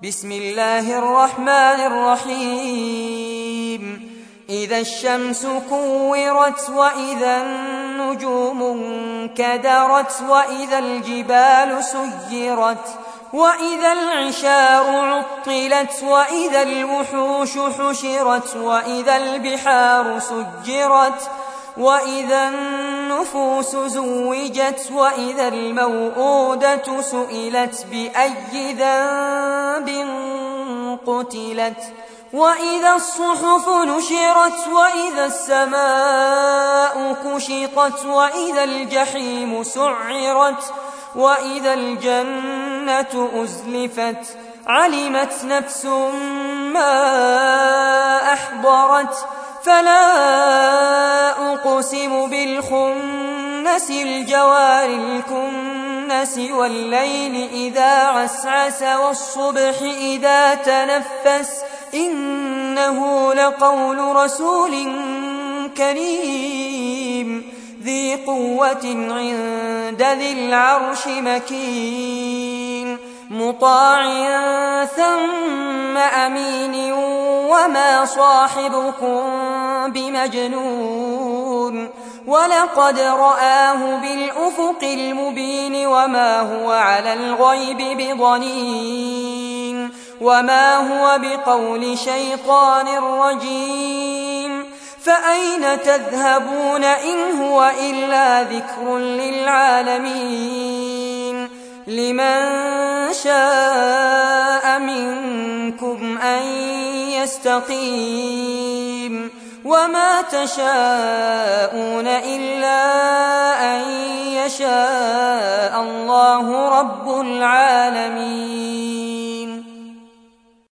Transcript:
بسم الله الرحمن الرحيم إذا الشمس كورت وإذا النجوم انكدرت وإذا الجبال سيرت وإذا العشار عطلت وإذا الوحوش حشرت وإذا البحار سجرت وإذا النفوس زوجت وإذا الموءودة سئلت بأي ذنب قتلت وإذا الصحف نشرت وإذا السماء كشطت وإذا الجحيم سعرت وإذا الجنة أزلفت علمت نفس ما أحضرت فلا أقسم بالخنس الجوار الكنس والليل إذا عسعس والصبح إذا تنفس إنه لقول رسول كريم ذي قوة عند ذي العرش مكين مطاع ثم أمين وما صاحبكم بمجنون ولقد رآه بالأفق المبين وما هو على الغيب بضنين وما هو بقول شيطان رجيم فأين تذهبون إن هو إلا ذكر للعالمين لمن شاء منكم أن يستقيم وما تشاءون إلا أن يشاء الله رب العالمين.